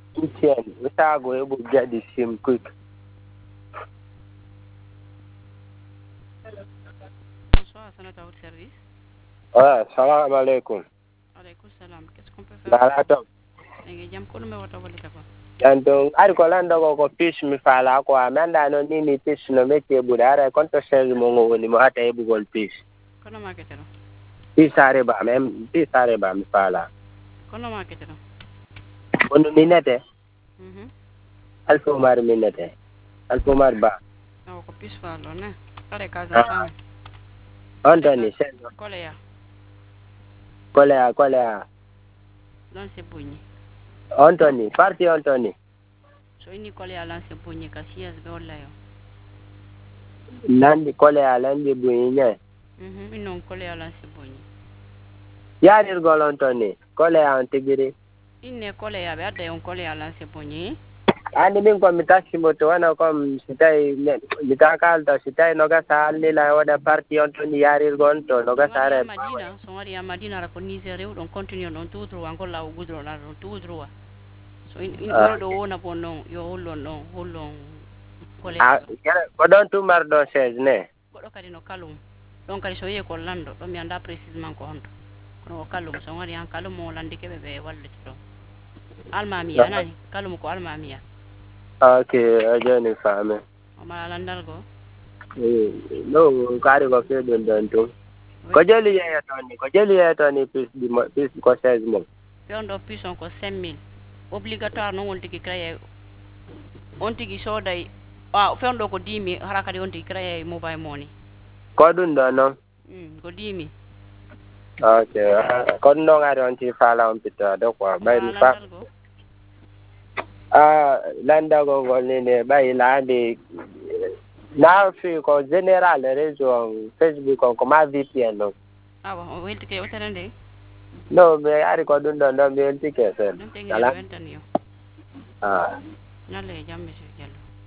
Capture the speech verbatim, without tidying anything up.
Etienne, we are going to get the sim quick. Bonsoir, Sénateur au service. Ah, salam alaikum. Alaikum salam. Qu'est-ce qu'on peut faire? Galatom. Ngi jam ko numéro to walita ko. Yanto ari ko lando ko ko fish mi fala ko amanda no nini fish no meke budara konto sel mo ngoni mo ata e bugol fish. Kono ma ketero. Fish are ba mem fish are ba mi fala. Kono ma ketero. Onu minete. Mhm. Alfo mar minete. Alfo mar ba. No ko fish falo ne. Kare kaza Ah. fami. Antoni sel. Kolea. Kolea kolea. Lan se bugni. Antoni, parti Antoni. So ini kolea lan se bugni ka siyas be wala yo. Landi kolea landi buinya. Mhm. Ino kolea lan se bugni. Yarir gol Antoni. Kolea antigiri. Inne kolea be adda yon kolea lan se bugni. Ani min ko mi taxi moto wana kom sitai mitaka alta sitai noga salli la wada parti on to yarir gonto noga sare Madina so ngari ya Madina ra ko Niger on continue on tutru ankol la gudro la on tutru so in in wala do wona bonno yo hollo no hollo kole ah ko don tu mar do seize ne ko do kadi no kalum don kadi so ye ko lando do mi anda précisément ko honto kono kalum so ngari an kalum mo landi kebe be walliti do almamiya nani kalum ko almamiya okay ajani fame o mala landal go no kari ko fe don don to ko jeli ya toni ko jeli ya toni plus di plus ko seize mo yondo pison ko cinq mille obligatoire no wonti ki créer on tigi soday ah fendo ko dix mille hara kadi on tigi créer mobile money ko dun do no mm ko dix mille okay ko no ngari on ti fala on pita do ko bay mi fa ah landa go go ne bay landi na fi ko general réseau Facebook ko ma V P N no ah bon welti ke wotanande no be ari ko dun don don be welti ke sen ala ah ah nale jamme